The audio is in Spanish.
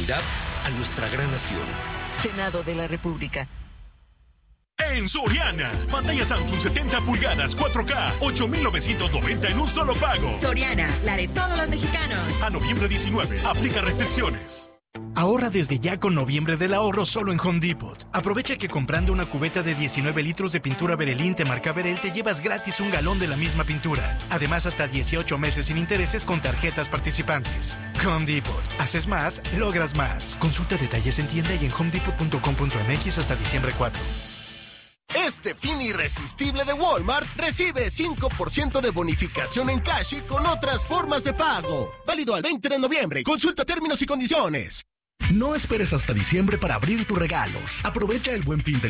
dignidad a nuestra gran nación. Senado de la República. En Soriana, pantalla Samsung 70 pulgadas 4K, 8,990 en un solo pago. Soriana, la de todos los mexicanos. A noviembre 19, aplica restricciones. Ahorra desde ya con noviembre del ahorro solo en Home Depot. Aprovecha que comprando una cubeta de 19 litros de pintura Berelín de marca Berel te llevas gratis un galón de la misma pintura. Además, hasta 18 meses sin intereses con tarjetas participantes. Home Depot. Haces más, logras más. Consulta detalles en tienda y en homedepot.com.mx hasta diciembre 4. Este fin irresistible de Walmart recibe 5% de bonificación en cash y con otras formas de pago. Válido al 20 de noviembre. Consulta términos y condiciones. No esperes hasta diciembre para abrir tus regalos. Aprovecha el Buen Fin del